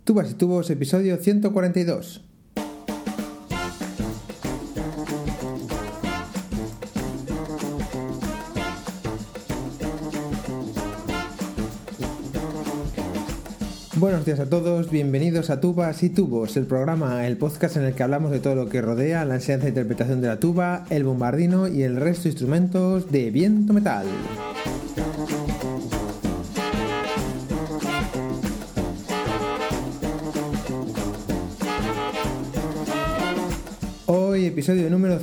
Tubas y Tubos, episodio 142. Buenos días a todos, bienvenidos a Tubas y Tubos, el programa, el podcast en el que hablamos de todo lo que rodea la enseñanza e interpretación de la tuba, el bombardino y el resto de instrumentos de viento metal. Hoy episodio número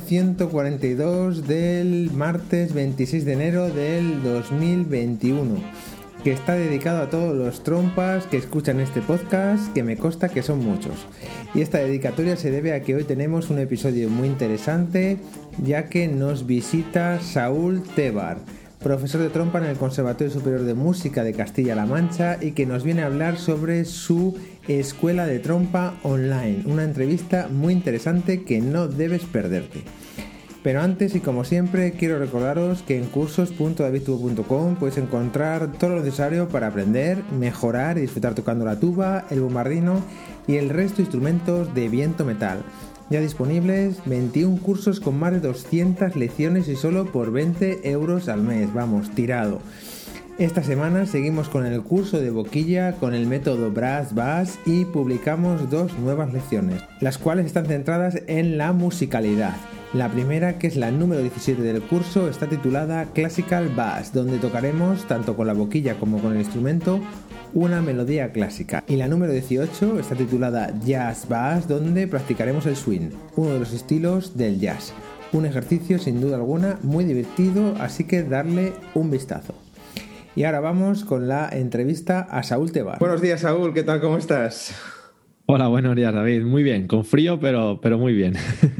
142 del martes 26 de enero del 2021, que está dedicado a todos los trompas que escuchan este podcast, que me consta que son muchos. Y esta dedicatoria se debe a que hoy tenemos un episodio muy interesante, ya que nos visita Saúl Tebar, profesor de trompa en el Conservatorio Superior de Música de Castilla-La Mancha, y que nos viene a hablar sobre su escuela de trompa online. Una entrevista muy interesante que no debes perderte. Pero antes, y como siempre, quiero recordaros que en cursos.davidtubo.com podéis encontrar todo lo necesario para aprender, mejorar y disfrutar tocando la tuba, el bombardino y el resto de instrumentos de viento metal. Ya disponibles 21 cursos con más de 200 lecciones y solo por 20 euros al mes. Vamos, tirado. Esta semana seguimos con el curso de boquilla con el método Brass Bass y publicamos 2 nuevas lecciones, las cuales están centradas en la musicalidad. La primera, que es la número 17 del curso, está titulada Classical Bass, donde tocaremos, tanto con la boquilla como con el instrumento, una melodía clásica. Y la número 18 está titulada Jazz Bass, donde practicaremos el swing, uno de los estilos del jazz. Un ejercicio sin duda alguna muy divertido, así que darle un vistazo. Y ahora vamos con la entrevista a Saúl Tebar. Buenos días, Saúl, ¿qué tal? ¿Cómo estás? Hola, buenos días, David. Muy bien, con frío, pero muy bien.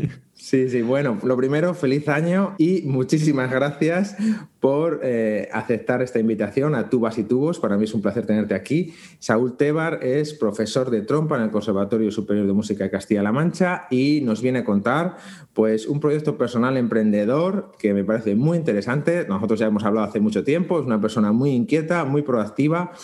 Sí, bueno, lo primero, feliz año y muchísimas gracias por aceptar esta invitación a Tubas y Tubos. Para mí es un placer tenerte aquí. Saúl Tebar es profesor de trompa en el Conservatorio Superior de Música de Castilla-La Mancha y nos viene a contar pues un proyecto personal emprendedor que me parece muy interesante. Nosotros ya hemos hablado hace mucho tiempo, es una persona muy inquieta, muy proactiva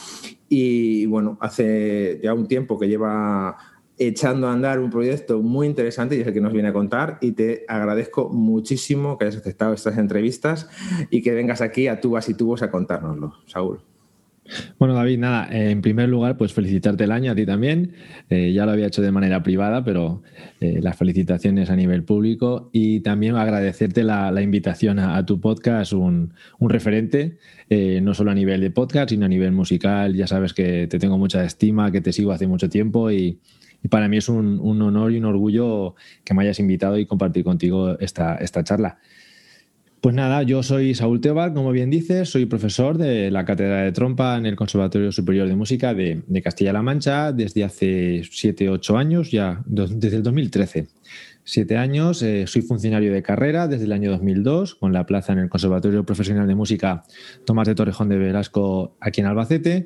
y bueno, hace ya un tiempo que lleva echando a andar un proyecto muy interesante y es el que nos viene a contar, y te agradezco muchísimo que hayas aceptado estas entrevistas y que vengas aquí a Tubas y Tubos a contárnoslo, Saúl. Bueno, David, nada, en primer lugar, pues felicitarte el año a ti también. Ya lo había hecho de manera privada, pero las felicitaciones a nivel público, y también agradecerte la invitación a tu podcast, un referente, no solo a nivel de podcast, sino a nivel musical. Ya sabes que te tengo mucha estima, que te sigo hace mucho tiempo y para mí es un honor y un orgullo que me hayas invitado y compartir contigo esta charla. Pues nada, yo soy Saúl Tebar, como bien dices, soy profesor de la cátedra de trompa en el Conservatorio Superior de Música de Castilla-La Mancha desde hace 7-8 años, ya desde el 2013. 7 años, soy funcionario de carrera desde el año 2002, con la plaza en el Conservatorio Profesional de Música Tomás de Torrejón de Velasco aquí en Albacete.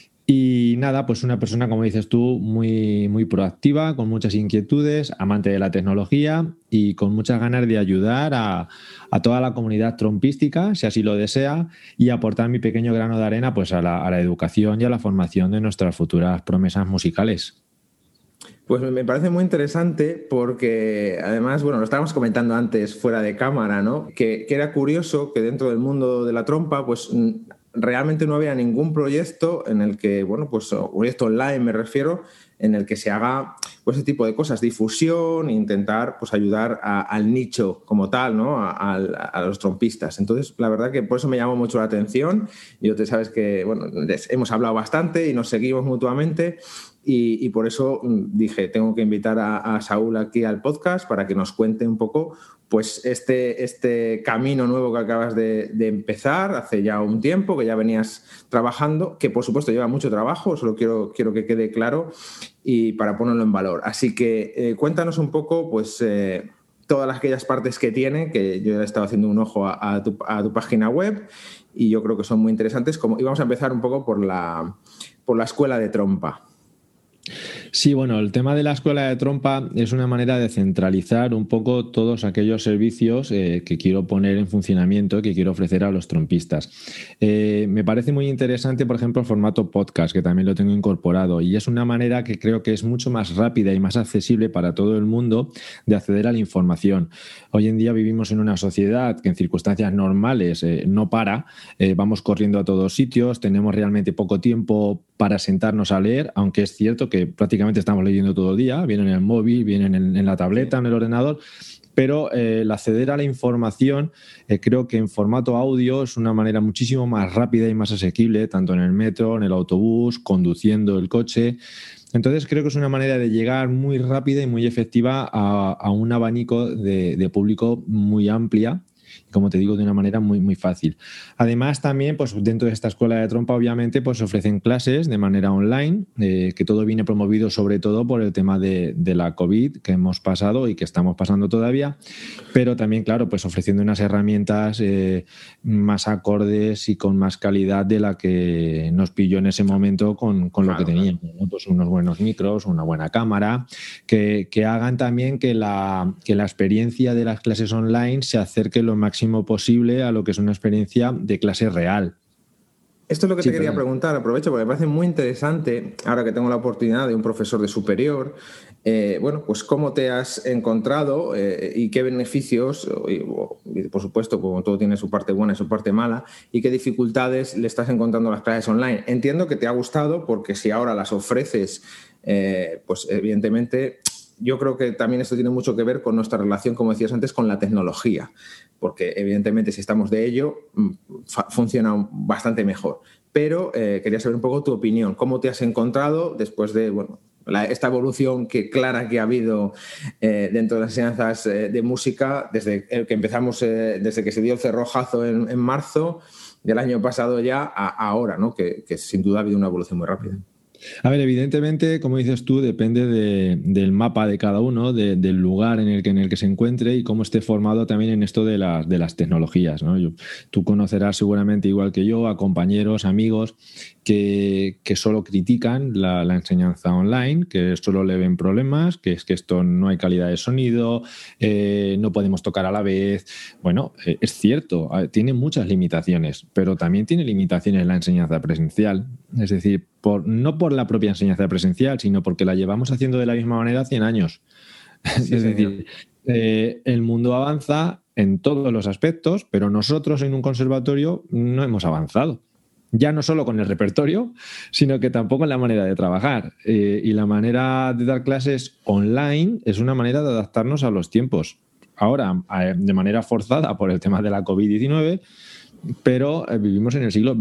Y nada, pues una persona, como dices tú, muy proactiva, con muchas inquietudes, amante de la tecnología y con muchas ganas de ayudar a toda la comunidad trompística, si así lo desea, y aportar mi pequeño grano de arena pues a la educación y a la formación de nuestras futuras promesas musicales. Pues me parece muy interesante porque, además, bueno, lo estábamos comentando antes fuera de cámara, ¿no? Que era curioso que dentro del mundo de la trompa, pues realmente no había ningún proyecto en el que, bueno, pues proyecto online me refiero, en el que se haga pues ese tipo de cosas, difusión, intentar pues ayudar al nicho como tal, ¿no? A los trompistas. Entonces, la verdad que por eso me llamó mucho la atención. Yo te sabes que, bueno, hemos hablado bastante y nos seguimos mutuamente. Y por eso dije, tengo que invitar a Saúl aquí al podcast para que nos cuente un poco pues este camino nuevo que acabas de empezar hace ya un tiempo, que ya venías trabajando, que por supuesto lleva mucho trabajo, solo quiero que quede claro y para ponerlo en valor. Así que cuéntanos un poco pues todas aquellas partes que tiene, que yo he estado haciendo un ojo a tu página web y yo creo que son muy interesantes. Y vamos a empezar un poco por la escuela de trompa. Sí, bueno, el tema de la escuela de trompa es una manera de centralizar un poco todos aquellos servicios que quiero poner en funcionamiento, que quiero ofrecer a los trompistas. Me parece muy interesante, por ejemplo, el formato podcast, que también lo tengo incorporado, y es una manera que creo que es mucho más rápida y más accesible para todo el mundo de acceder a la información. Hoy en día vivimos en una sociedad que en circunstancias normales no para, vamos corriendo a todos sitios, tenemos realmente poco tiempo para sentarnos a leer, aunque es cierto que prácticamente estamos leyendo todo el día, viene en el móvil, viene en la tableta, en el ordenador, pero el acceder a la información creo que en formato audio es una manera muchísimo más rápida y más asequible, tanto en el metro, en el autobús, conduciendo el coche. Entonces creo que es una manera de llegar muy rápida y muy efectiva a un abanico de público muy amplia, como te digo, de una manera muy, muy fácil. Además, también, pues dentro de esta escuela de trompa, obviamente, pues ofrecen clases de manera online, que todo viene promovido sobre todo por el tema de la COVID que hemos pasado y que estamos pasando todavía, pero también, claro, pues ofreciendo unas herramientas más acordes y con más calidad de la que nos pilló en ese momento con lo que teníamos, ¿no? Pues unos buenos micros, una buena cámara, que hagan también que la experiencia de las clases online se acerque lo máximo posible a lo que es una experiencia de clase real. Esto es lo que te quería preguntar, aprovecho porque me parece muy interesante, ahora que tengo la oportunidad de un profesor de superior, bueno, pues cómo te has encontrado y qué beneficios, y por supuesto, como todo tiene su parte buena y su parte mala, y qué dificultades le estás encontrando a las clases online. Entiendo que te ha gustado porque si ahora las ofreces, pues evidentemente yo creo que también esto tiene mucho que ver con nuestra relación, como decías antes, con la tecnología, porque evidentemente si estamos de ello, funciona bastante mejor. Pero quería saber un poco tu opinión. ¿Cómo te has encontrado después de esta evolución clara que ha habido dentro de las enseñanzas de música desde que empezamos, desde que se dio el cerrojazo en marzo del año pasado ya a ahora, ¿no? Que sin duda ha habido una evolución muy rápida? A ver, evidentemente, como dices tú, depende del mapa de cada uno, del lugar en el que se encuentre y cómo esté formado también en esto de las tecnologías, ¿no? Tú conocerás seguramente, igual que yo, a compañeros, amigos que solo critican la enseñanza online, que solo le ven problemas, que es que esto no hay calidad de sonido, no podemos tocar a la vez. Bueno, es cierto, tiene muchas limitaciones, pero también tiene limitaciones la enseñanza presencial. Es decir, no por la propia enseñanza presencial, sino porque la llevamos haciendo de la misma manera 100 años. Sí, es decir, el mundo avanza en todos los aspectos, pero nosotros en un conservatorio no hemos avanzado. Ya no solo con el repertorio, sino que tampoco en la manera de trabajar. Y la manera de dar clases online es una manera de adaptarnos a los tiempos. Ahora, de manera forzada por el tema de la COVID-19, pero vivimos en el siglo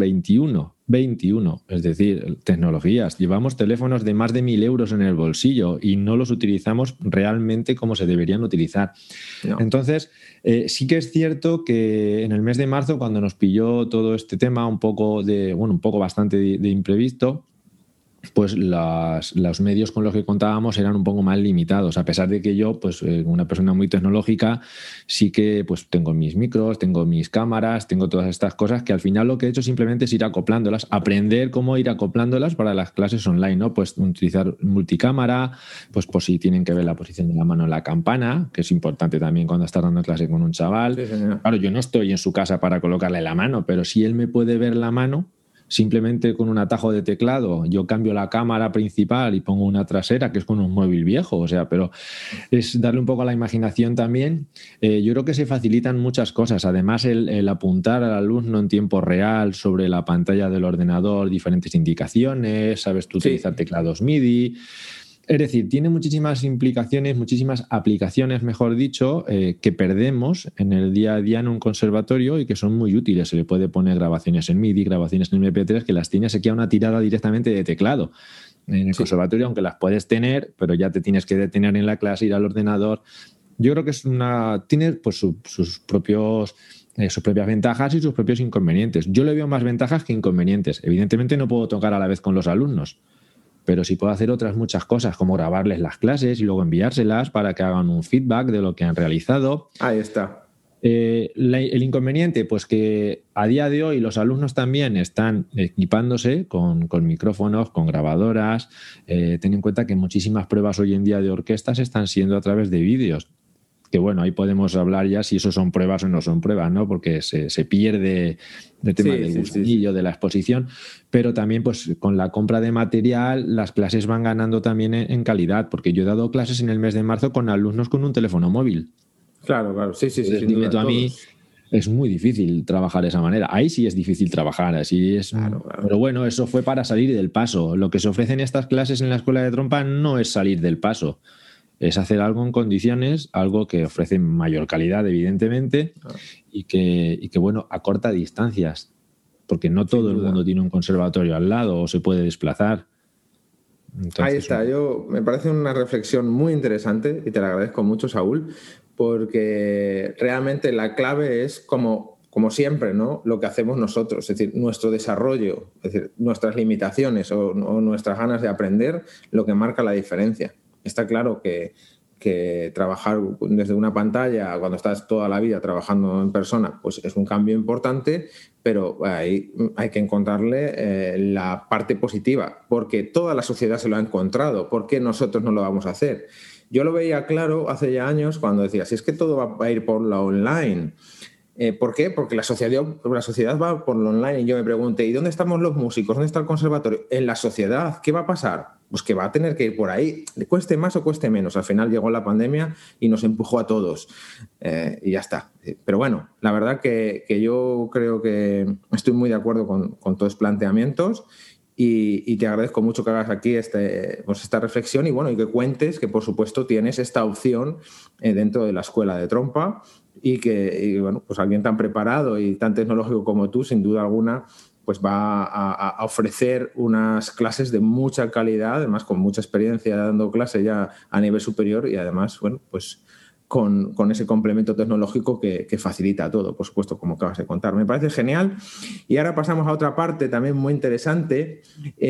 XXI, es decir, tecnologías. Llevamos teléfonos de más de 1.000 euros en el bolsillo y no los utilizamos realmente como se deberían utilizar. No. Entonces, sí que es cierto que en el mes de marzo, cuando nos pilló todo este tema un poco bastante de imprevisto, pues los medios con los que contábamos eran un poco más limitados, a pesar de que yo, pues una persona muy tecnológica, sí que pues tengo mis micros, tengo mis cámaras, tengo todas estas cosas que al final lo que he hecho simplemente es ir acoplándolas, aprender cómo ir acoplándolas para las clases online, ¿no? Pues utilizar multicámara, pues por si tienen que ver la posición de la mano en la campana, que es importante también cuando estás dando clase con un chaval. Sí, claro, yo no estoy en su casa para colocarle la mano, pero si él me puede ver la mano, simplemente con un atajo de teclado, yo cambio la cámara principal y pongo una trasera, que es con un móvil viejo, o sea, pero es darle un poco a la imaginación también. Yo creo que se facilitan muchas cosas. Además, el apuntar al alumno en tiempo real sobre la pantalla del ordenador diferentes indicaciones, sabes tú utilizar teclados MIDI. Es decir, tiene muchísimas implicaciones, muchísimas aplicaciones, mejor dicho, que perdemos en el día a día en un conservatorio y que son muy útiles. Se le puede poner grabaciones en MIDI, grabaciones en MP3, que las tienes aquí a una tirada directamente de teclado. En el conservatorio, aunque las puedes tener, pero ya te tienes que detener en la clase, ir al ordenador. Yo creo que tiene pues, sus propias ventajas y sus propios inconvenientes. Yo le veo más ventajas que inconvenientes. Evidentemente no puedo tocar a la vez con los alumnos, pero sí puedo hacer otras muchas cosas, como grabarles las clases y luego enviárselas para que hagan un feedback de lo que han realizado. Ahí está. El inconveniente, pues que a día de hoy los alumnos también están equipándose con micrófonos, con grabadoras. Ten en cuenta que muchísimas pruebas hoy en día de orquestas están siendo a través de vídeos. Que bueno, ahí podemos hablar ya si eso son pruebas o no son pruebas, ¿no? Porque se pierde el tema del gusanillo, de la exposición, pero también pues con la compra de material las clases van ganando también en calidad, porque yo he dado clases en el mes de marzo con alumnos con un teléfono móvil. Claro, sí, sin duda. Tú a mí es muy difícil trabajar de esa manera. Ahí sí es difícil trabajar, así es. Claro. Pero bueno, eso fue para salir del paso. Lo que se ofrece en estas clases en la escuela de trompa no es salir del paso. Es hacer algo en condiciones, algo que ofrece mayor calidad, evidentemente, y que bueno, acorta distancias, porque no todo el mundo tiene un conservatorio al lado o se puede desplazar. Entonces, ahí está, me parece una reflexión muy interesante y te la agradezco mucho, Saúl, porque realmente la clave es como siempre, ¿no? Lo que hacemos nosotros, es decir, nuestro desarrollo, es decir, nuestras limitaciones o nuestras ganas de aprender, lo que marca la diferencia. Está claro que trabajar desde una pantalla cuando estás toda la vida trabajando en persona pues es un cambio importante, pero ahí hay que encontrarle la parte positiva, porque toda la sociedad se lo ha encontrado. ¿Por qué nosotros no lo vamos a hacer? Yo lo veía claro hace ya años cuando decía, si es que todo va a ir por la online. ¿Por qué? Porque la sociedad va por lo online y yo me pregunté, ¿y dónde estamos los músicos? ¿Dónde está el conservatorio? En la sociedad, ¿qué va a pasar? Pues que va a tener que ir por ahí, cueste más o cueste menos. Al final llegó la pandemia y nos empujó a todos y ya está. Pero bueno, la verdad que yo creo que estoy muy de acuerdo con todos los planteamientos y te agradezco mucho que hagas aquí esta reflexión y bueno, y que cuentes que por supuesto tienes esta opción dentro de la escuela de trompa. Y bueno, pues alguien tan preparado y tan tecnológico como tú, sin duda alguna, pues va a ofrecer unas clases de mucha calidad, además con mucha experiencia dando clase ya a nivel superior y además, bueno, pues con ese complemento tecnológico que facilita todo, por supuesto, como acabas de contar. Me parece genial. Y ahora pasamos a otra parte también muy interesante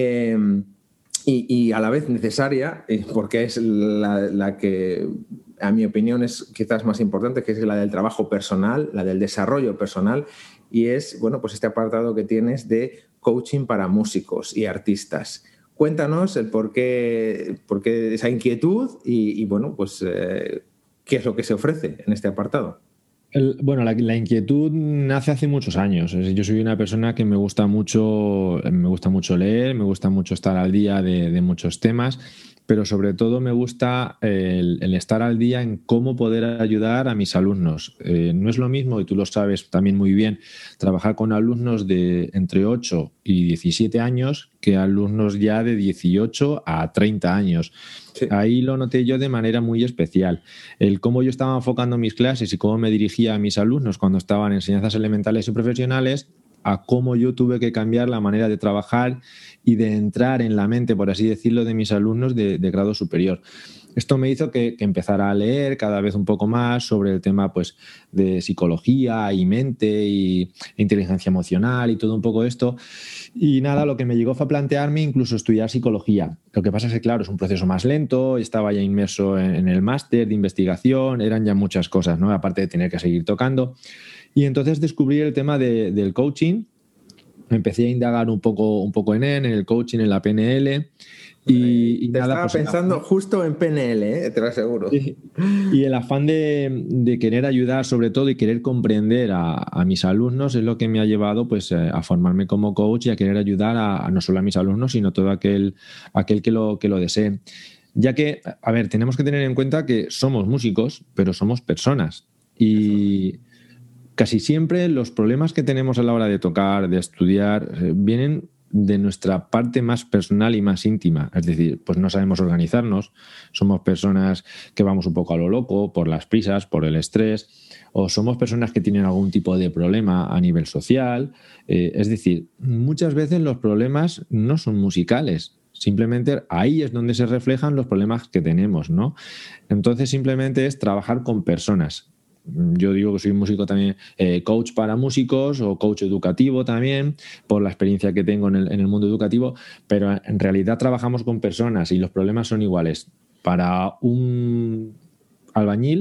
y a la vez necesaria, porque es la que a mi opinión es quizás más importante, que es la del trabajo personal, la del desarrollo personal, y es, bueno, pues este apartado que tienes de coaching para músicos y artistas. Cuéntanos el por qué esa inquietud y bueno, pues qué es lo que se ofrece en este apartado. Bueno, la inquietud nace hace muchos años. Yo soy una persona que me gusta mucho leer, me gusta mucho estar al día de muchos temas, pero sobre todo me gusta el estar al día en cómo poder ayudar a mis alumnos. No es lo mismo, y tú lo sabes también muy bien, trabajar con alumnos de entre 8 y 17 años que alumnos ya de 18 a 30 años. Sí. Ahí lo noté yo de manera muy especial. El cómo yo estaba enfocando mis clases y cómo me dirigía a mis alumnos cuando estaban en enseñanzas elementales y profesionales, a cómo yo tuve que cambiar la manera de trabajar y de entrar en la mente, por así decirlo, de mis alumnos de grado superior. Esto me hizo que empezara a leer cada vez un poco más sobre el tema pues, de psicología y mente e inteligencia emocional y todo un poco esto. Y nada, lo que me llegó fue a plantearme incluso estudiar psicología. Lo que pasa es que, claro, es un proceso más lento, estaba ya inmerso en el máster de investigación, eran ya muchas cosas, ¿no? Aparte de tener que seguir tocando. Y entonces descubrí el tema del coaching, empecé a indagar un poco en él, en el coaching, en la PNL. Y te nada, estaba pues pensando justo en PNL, te lo aseguro. Sí. Y el afán de querer ayudar sobre todo y querer comprender a mis alumnos es lo que me ha llevado pues, a formarme como coach y a querer ayudar a no solo a mis alumnos, sino a todo aquel que lo desee. Ya que, a ver, tenemos que tener en cuenta que somos músicos, pero somos personas. Y casi siempre los problemas que tenemos a la hora de tocar, de estudiar, vienen de nuestra parte más personal y más íntima. Es decir, pues no sabemos organizarnos, somos personas que vamos un poco a lo loco por las prisas, por el estrés, o somos personas que tienen algún tipo de problema a nivel social. Es decir, muchas veces los problemas no son musicales. Simplemente ahí es donde se reflejan los problemas que tenemos, ¿no? Entonces simplemente es trabajar con personas. Yo digo que soy músico también, coach para músicos o coach educativo también, por la experiencia que tengo en el mundo educativo, pero en realidad trabajamos con personas y los problemas son iguales para un albañil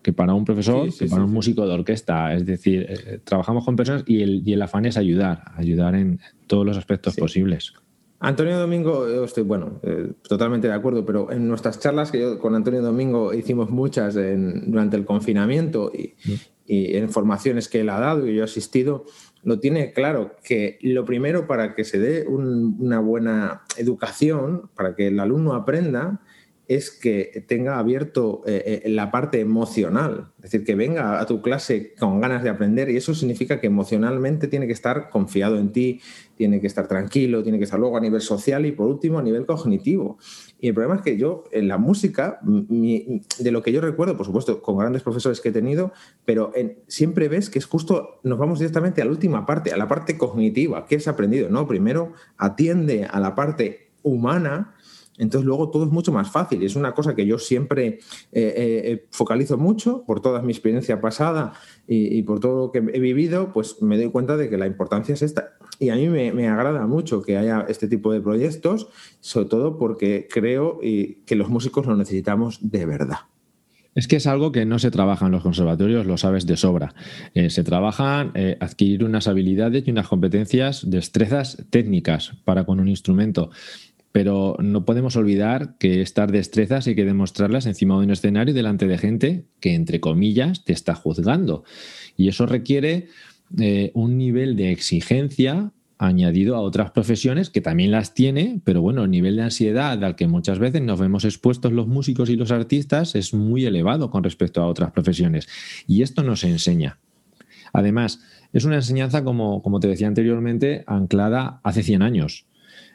que para un profesor, Sí, sí, que para sí, un sí. músico de orquesta. Es decir, trabajamos con personas y el afán es ayudar en todos los aspectos Sí. posibles. Antonio Domingo, yo estoy, totalmente de acuerdo, pero en nuestras charlas que yo con Antonio Domingo hicimos muchas durante el confinamiento y en formaciones que él ha dado y yo he asistido, lo tiene claro que lo primero para que se dé una buena educación, para que el alumno aprenda, es que tenga abierto la parte emocional, es decir, que venga a tu clase con ganas de aprender y eso significa que emocionalmente tiene que estar confiado en ti, tiene que estar tranquilo, tiene que estar luego a nivel social y por último a nivel cognitivo. Y el problema es que yo en la música, de lo que yo recuerdo, por supuesto, con grandes profesores que he tenido, pero siempre ves que es justo, nos vamos directamente a la última parte, a la parte cognitiva, ¿qué has aprendido? No, primero atiende a la parte humana. Entonces luego todo es mucho más fácil y es una cosa que yo siempre focalizo mucho por toda mi experiencia pasada y por todo lo que he vivido, pues me doy cuenta de que la importancia es esta. Y a mí me agrada mucho que haya este tipo de proyectos, sobre todo porque creo que los músicos lo necesitamos de verdad. Es que es algo que no se trabaja en los conservatorios, lo sabes de sobra. Se trabaja adquirir unas habilidades y unas competencias, destrezas técnicas para con un instrumento. Pero no podemos olvidar que estas destrezas hay que demostrarlas encima de un escenario delante de gente que, entre comillas, te está juzgando. Y eso requiere un nivel de exigencia añadido a otras profesiones que también las tiene, pero bueno, el nivel de ansiedad al que muchas veces nos vemos expuestos los músicos y los artistas es muy elevado con respecto a otras profesiones. Y esto no se enseña. Además, es una enseñanza, como te decía anteriormente, anclada hace 100 años.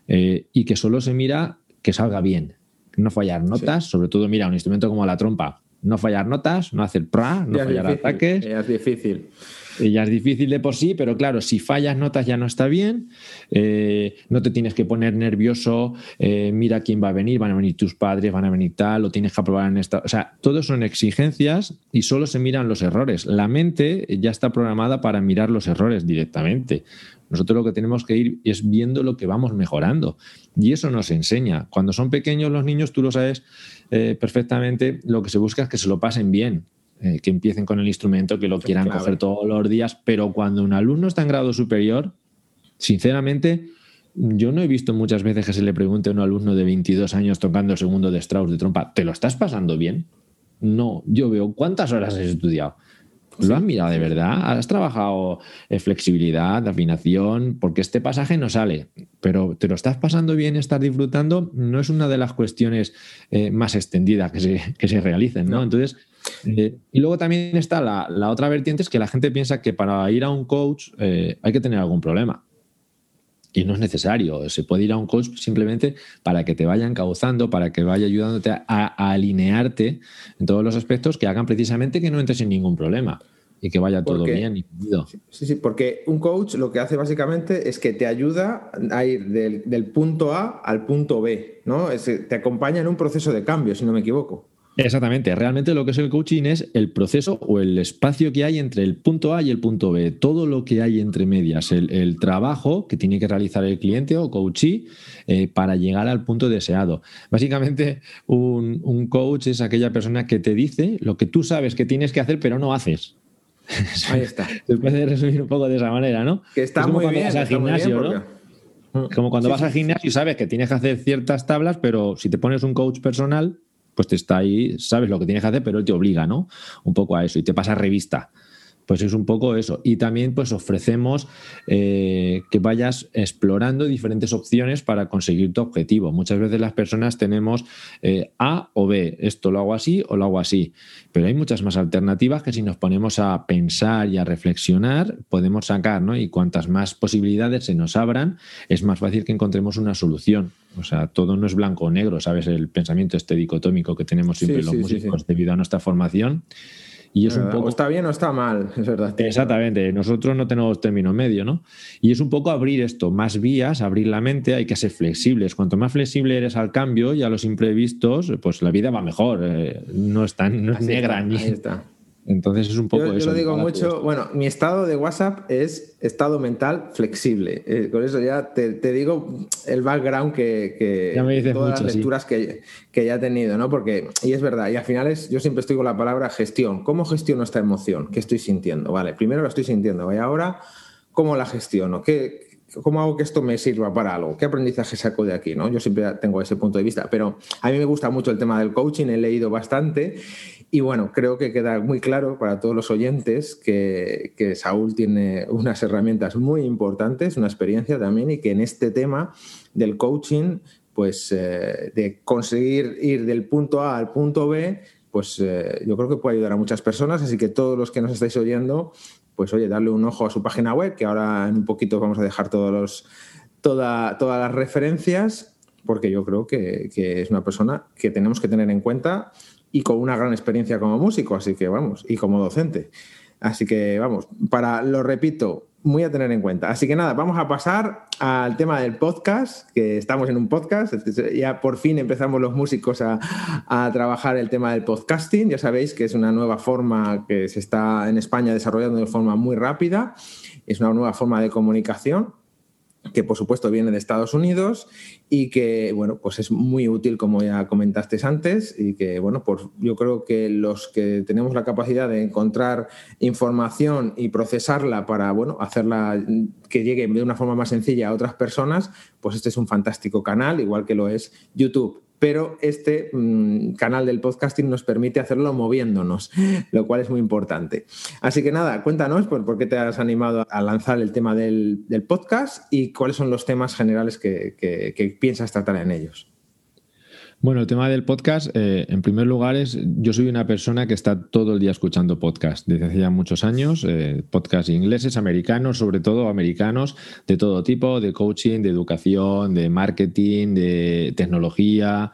Y que solo se mira que salga bien, no fallar notas, sí. Sobre todo, mira, un instrumento como la trompa, no fallar notas, no hacer pra, no fallar ataques. Ya es difícil. Ya es difícil de por sí, pero claro, si fallas notas ya no está bien, no te tienes que poner nervioso, mira quién va a venir, van a venir tus padres, van a venir tal, lo tienes que aprobar en esta... O sea, todo son exigencias y solo se miran los errores. La mente ya está programada para mirar los errores directamente. Nosotros lo que tenemos que ir es viendo lo que vamos mejorando y eso nos enseña. Cuando son pequeños los niños, tú lo sabes perfectamente, lo que se busca es que se lo pasen bien. Que empiecen con el instrumento, que lo quieran coger todos los días, pero cuando un alumno está en grado superior, sinceramente, yo no he visto muchas veces que se le pregunte a un alumno de 22 años tocando el segundo de Strauss de trompa, ¿te lo estás pasando bien? No, yo veo cuántas horas has estudiado. ¿Lo has mirado de verdad? ¿Has trabajado flexibilidad, afinación? Porque este pasaje no sale, pero ¿te lo estás pasando bien, estás disfrutando? No es una de las cuestiones más extendidas que se realicen, ¿no? Entonces, y luego también está la otra vertiente, es que la gente piensa que para ir a un coach hay que tener algún problema. Y no es necesario. Se puede ir a un coach simplemente para que te vaya encauzando, para que vaya ayudándote a alinearte en todos los aspectos que hagan precisamente que no entres en ningún problema y que vaya todo bien. Sí, porque un coach lo que hace básicamente es que te ayuda a ir del punto A al punto B, ¿no? Te acompaña en un proceso de cambio, si no me equivoco. Exactamente. Realmente lo que es el coaching es el proceso o el espacio que hay entre el punto A y el punto B. Todo lo que hay entre medias. El trabajo que tiene que realizar el cliente o coachee para llegar al punto deseado. Básicamente, un coach es aquella persona que te dice lo que tú sabes que tienes que hacer, pero no haces. Ahí está. Se puede resumir un poco de esa manera, ¿no? Que está muy bien. Vas al gimnasio, ¿no? Como cuando vas al gimnasio y sabes que tienes que hacer ciertas tablas, pero si te pones un coach personal, pues te está ahí, sabes lo que tienes que hacer, pero él te obliga, ¿no? Un poco a eso y te pasa revista. Pues es un poco eso. Y también pues ofrecemos que vayas explorando diferentes opciones para conseguir tu objetivo. Muchas veces las personas tenemos A o B. Esto lo hago así o lo hago así. Pero hay muchas más alternativas que si nos ponemos a pensar y a reflexionar podemos sacar, ¿no? Y cuantas más posibilidades se nos abran, es más fácil que encontremos una solución. O sea, todo no es blanco o negro, ¿sabes? El pensamiento este dicotómico que tenemos siempre los músicos debido a nuestra formación. Y es un poco... O está bien o está mal, es verdad. Exactamente, nosotros no tenemos término medio, ¿no? Y es un poco abrir esto, más vías, abrir la mente, hay que ser flexibles. Cuanto más flexible eres al cambio y a los imprevistos, pues la vida va mejor. No es negra ni... Ahí está. Entonces es un poco Yo eso. lo digo mucho, bueno, mi estado de WhatsApp es estado mental flexible. Con eso ya te digo el background Ya me de dices todas mucho, las sí. lecturas que ya he tenido, ¿no? Porque, y es verdad, y al final yo siempre estoy con la palabra gestión. ¿Cómo gestiono esta emoción? ¿Qué estoy sintiendo? Vale, primero la estoy sintiendo, y ahora, ¿cómo la gestiono? ¿Cómo hago que esto me sirva para algo? ¿Qué aprendizaje saco de aquí? ¿No? Yo siempre tengo ese punto de vista, pero a mí me gusta mucho el tema del coaching, he leído bastante y bueno, creo que queda muy claro para todos los oyentes que Saúl tiene unas herramientas muy importantes, una experiencia también, y que en este tema del coaching, pues de conseguir ir del punto A al punto B, pues yo creo que puede ayudar a muchas personas, así que todos los que nos estáis oyendo, pues oye, darle un ojo a su página web, que ahora en un poquito vamos a dejar todas las referencias, porque yo creo que es una persona que tenemos que tener en cuenta y con una gran experiencia como músico, así que vamos, y como docente. Así que vamos, lo repito, muy a tener en cuenta. Así que nada, vamos a pasar al tema del podcast, que estamos en un podcast, ya por fin empezamos los músicos a trabajar el tema del podcasting. Ya sabéis que es una nueva forma que se está en España desarrollando de forma muy rápida, es una nueva forma de comunicación que por supuesto viene de Estados Unidos y que, bueno, pues es muy útil, como ya comentaste antes, y que, bueno, pues yo creo que los que tenemos la capacidad de encontrar información y procesarla para, bueno, hacerla que llegue de una forma más sencilla a otras personas, pues este es un fantástico canal, igual que lo es YouTube. Pero este canal del podcasting nos permite hacerlo moviéndonos, lo cual es muy importante. Así que nada, cuéntanos por qué te has animado a lanzar el tema del podcast y cuáles son los temas generales que piensas tratar en ellos. Bueno, el tema del podcast, en primer lugar, yo soy una persona que está todo el día escuchando podcast desde hace ya muchos años, podcasts ingleses, americanos, sobre todo americanos, de todo tipo, de coaching, de educación, de marketing, de tecnología.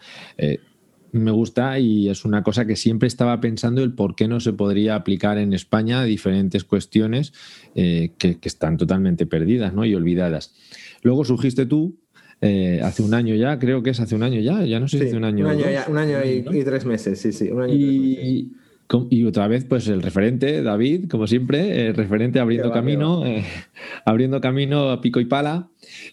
Me gusta y es una cosa que siempre estaba pensando el por qué no se podría aplicar en España a diferentes cuestiones que están totalmente perdidas, ¿no? Y olvidadas. Luego surgiste tú. Hace un año ya, creo que es hace un año ya no sé si hace un año. Un año y 3 meses, sí, un año y 3 meses. Y otra vez, pues el referente, David, como siempre, el referente abriendo camino, abriendo camino a pico y pala.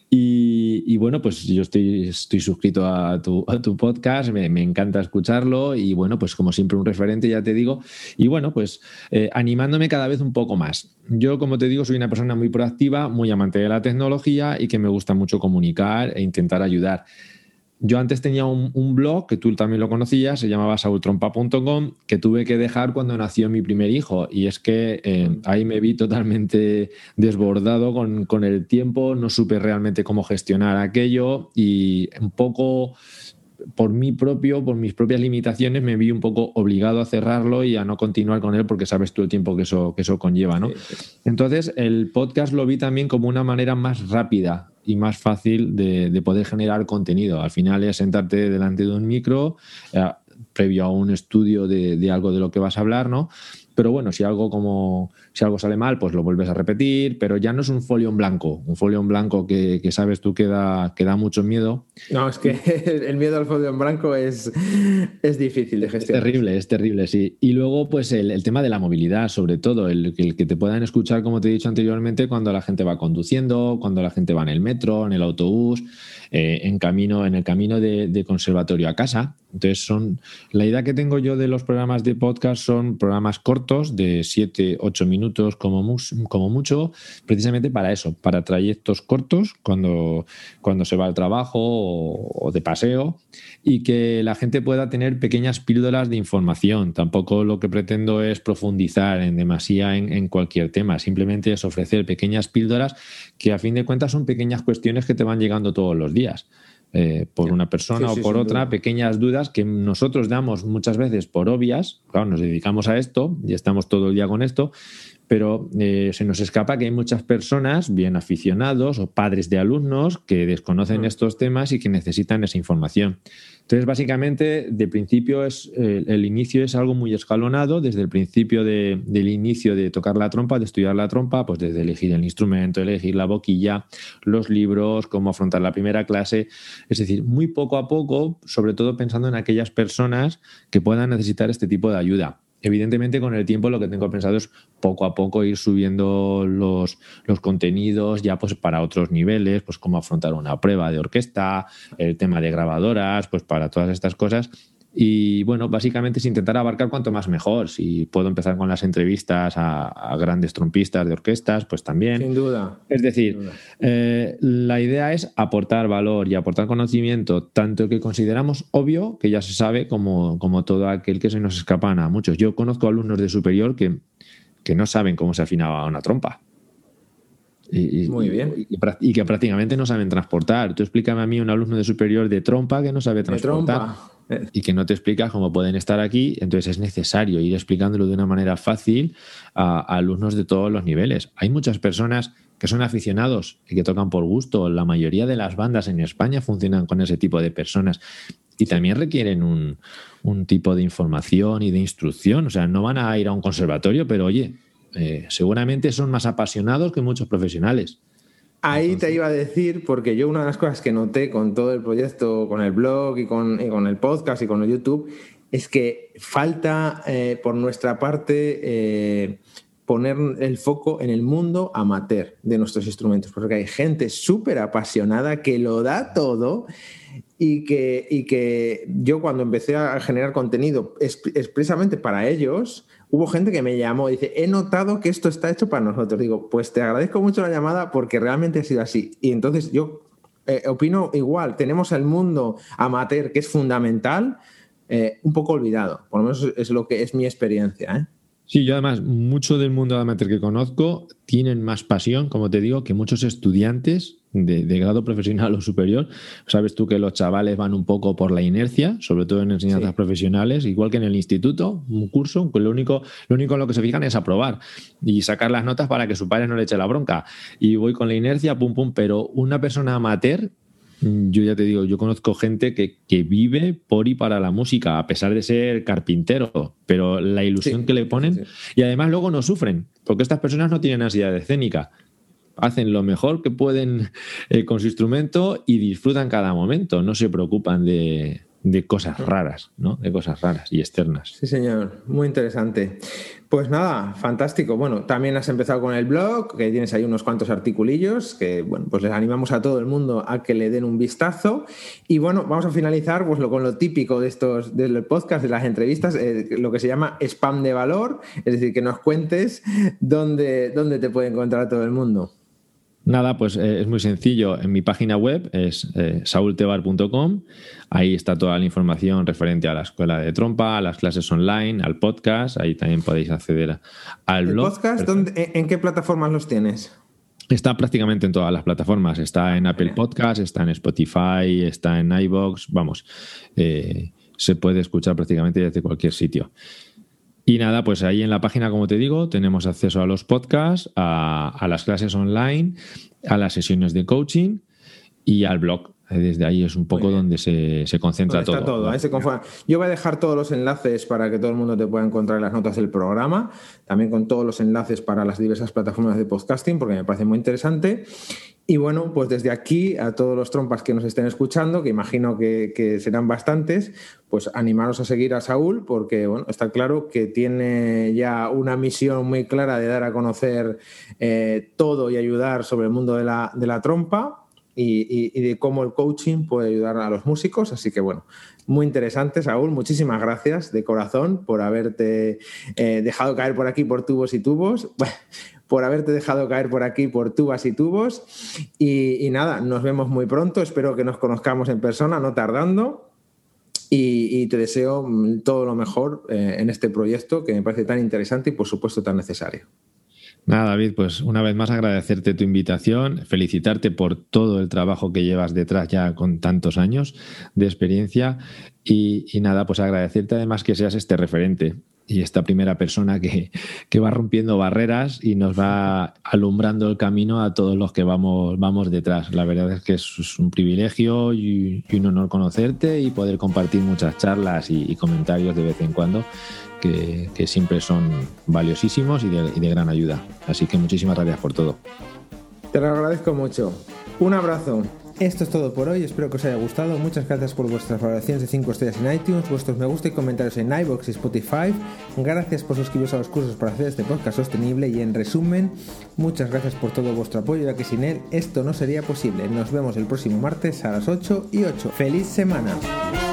Y bueno, pues yo estoy suscrito a tu podcast, me encanta escucharlo y bueno, pues como siempre un referente, ya te digo. Y bueno, pues animándome cada vez un poco más. Yo, como te digo, soy una persona muy proactiva, muy amante de la tecnología y que me gusta mucho comunicar e intentar ayudar. Yo antes tenía un blog, que tú también lo conocías, se llamaba saultrompa.com, que tuve que dejar cuando nació mi primer hijo. Y es que ahí me vi totalmente desbordado con el tiempo, no supe realmente cómo gestionar aquello y un poco por mis propias limitaciones, me vi un poco obligado a cerrarlo y a no continuar con él porque sabes tú el tiempo que eso conlleva, ¿no? Sí. Entonces, el podcast lo vi también como una manera más rápida y más fácil de poder generar contenido. Al final es sentarte delante de un micro, previo a un estudio de algo de lo que vas a hablar, ¿no? Pero bueno, si algo sale mal, pues lo vuelves a repetir, pero ya no es un folio en blanco. Un folio en blanco que sabes tú que da mucho miedo. No, es que el miedo al folio en blanco es difícil de gestionar. Es terrible, sí. Y luego, pues el tema de la movilidad, sobre todo, el que te puedan escuchar, como te he dicho anteriormente, cuando la gente va conduciendo, cuando la gente va en el metro, en el autobús, en el camino de conservatorio a casa. Entonces, la idea que tengo yo de los programas de podcast son programas cortos de 7-8 minutos como mucho, precisamente para eso, para trayectos cortos cuando se va al trabajo o de paseo, y que la gente pueda tener pequeñas píldoras de información. Tampoco lo que pretendo es profundizar en demasía en cualquier tema, simplemente es ofrecer pequeñas píldoras que a fin de cuentas son pequeñas cuestiones que te van llegando todos los días. Por una persona o por otra, pequeñas dudas que nosotros damos muchas veces por obvias. Claro, nos dedicamos a esto y estamos todo el día con esto, pero se nos escapa que hay muchas personas, bien aficionados o padres de alumnos, que desconocen estos temas y que necesitan esa información. Entonces, básicamente, de principio el inicio es algo muy escalonado, desde el principio del inicio de tocar la trompa, de estudiar la trompa, pues desde elegir el instrumento, elegir la boquilla, los libros, cómo afrontar la primera clase. Es decir, muy poco a poco, sobre todo pensando en aquellas personas que puedan necesitar este tipo de ayuda. evidentemente con el tiempo lo que tengo pensado es poco a poco ir subiendo los contenidos ya pues para otros niveles, pues cómo afrontar una prueba de orquesta, el tema de grabadoras, pues para todas estas cosas. Y bueno, básicamente es intentar abarcar cuanto más mejor. Si puedo empezar con las entrevistas a grandes trompistas de orquestas, pues también. Sin duda. Es decir, la idea es aportar valor y aportar conocimiento, tanto que consideramos obvio, que ya se sabe, como todo aquel que se nos escapan a muchos. Yo conozco alumnos de superior que no saben cómo se afinaba una trompa. Muy bien. Y que prácticamente no saben transportar. Tú explícame a mí un alumno de superior de trompa que no sabe transportar y que no te explicas cómo pueden estar aquí. Entonces es necesario ir explicándolo de una manera fácil a alumnos de todos los niveles. Hay muchas personas que son aficionados y que tocan por gusto. La mayoría de las bandas en España funcionan con ese tipo de personas y también requieren un tipo de información y de instrucción. O sea, no van a ir a un conservatorio, pero oye, seguramente son más apasionados que muchos profesionales. Ahí te iba a decir, porque yo una de las cosas que noté con todo el proyecto, con el blog y con el podcast y con el YouTube, es que falta por nuestra parte poner el foco en el mundo amateur de nuestros instrumentos, porque hay gente súper apasionada que lo da todo y que yo cuando empecé a generar contenido expresamente para ellos, hubo gente que me llamó y dice, he notado que esto está hecho para nosotros. Digo, pues te agradezco mucho la llamada porque realmente ha sido así. Y entonces yo opino igual, tenemos el mundo amateur que es fundamental, un poco olvidado. Por lo menos es lo que es mi experiencia, ¿eh? Sí, yo además, mucho del mundo amateur que conozco tienen más pasión, como te digo, que muchos estudiantes de grado profesional o superior. Sabes tú que los chavales van un poco por la inercia, sobre todo en enseñanzas profesionales, igual que en el instituto, un curso, que lo único en lo que se fijan es aprobar y sacar las notas para que su padre no le eche la bronca. Y voy con la inercia, pum, pum, pero una persona amateur, yo ya te digo, yo conozco gente que vive por y para la música, a pesar de ser carpintero, pero la ilusión que le ponen, y además luego no sufren, porque estas personas no tienen ansiedad escénica. Hacen lo mejor que pueden con su instrumento y disfrutan cada momento, no se preocupan de cosas raras, ¿no? De cosas raras y externas. Sí, señor, muy interesante. Pues nada, fantástico. Bueno, también has empezado con el blog, que tienes ahí unos cuantos articulillos, que bueno, pues les animamos a todo el mundo a que le den un vistazo. Y bueno, vamos a finalizar pues, con lo típico del podcast, de las entrevistas, lo que se llama spam de valor, es decir, que nos cuentes dónde te puede encontrar todo el mundo. Nada, pues es muy sencillo. En mi página web es saultebar.com. Ahí está toda la información referente a la escuela de trompa, a las clases online, al podcast. Ahí también podéis acceder al blog. ¿El podcast en qué plataformas los tienes? Está prácticamente en todas las plataformas. Está en Apple Podcast, está en Spotify, está en iVoox. Vamos, se puede escuchar prácticamente desde cualquier sitio. Y nada, pues ahí en la página, como te digo, tenemos acceso a los podcasts, a las clases online, a las sesiones de coaching y al blog. Desde ahí es un poco donde se concentra todo. Está todo. Ahí se conforma. Yo voy a dejar todos los enlaces para que todo el mundo te pueda encontrar en las notas del programa, también con todos los enlaces para las diversas plataformas de podcasting, porque me parece muy interesante. Y bueno, pues desde aquí a todos los trompas que nos estén escuchando, que imagino que serán bastantes, pues animaros a seguir a Saúl, porque bueno, está claro que tiene ya una misión muy clara de dar a conocer todo y ayudar sobre el mundo de la trompa y de cómo el coaching puede ayudar a los músicos. Así que bueno, muy interesante, Saúl. Muchísimas gracias de corazón por haberte dejado caer por aquí por tubos y tubos. Por haberte dejado caer por aquí por tubas y tubos. Y nada, nos vemos muy pronto. Espero que nos conozcamos en persona, no tardando. Y te deseo todo lo mejor en este proyecto que me parece tan interesante y, por supuesto, tan necesario. Nada, David, pues una vez más agradecerte tu invitación, felicitarte por todo el trabajo que llevas detrás ya con tantos años de experiencia y nada, pues agradecerte además que seas este referente y esta primera persona que va rompiendo barreras y nos va alumbrando el camino a todos los que vamos detrás. La verdad es que es un privilegio y un honor conocerte y poder compartir muchas charlas y comentarios de vez en cuando que siempre son valiosísimos y de gran ayuda. Así que muchísimas gracias por todo. Te lo agradezco mucho. Un abrazo. Esto es todo por hoy, espero que os haya gustado. Muchas gracias por vuestras valoraciones de 5 estrellas en iTunes, vuestros me gusta y comentarios en iVoox y Spotify. Gracias por suscribiros a los cursos para hacer este podcast sostenible y, en resumen, muchas gracias por todo vuestro apoyo, ya que sin él esto no sería posible. Nos vemos el próximo martes a las 8:08. ¡Feliz semana!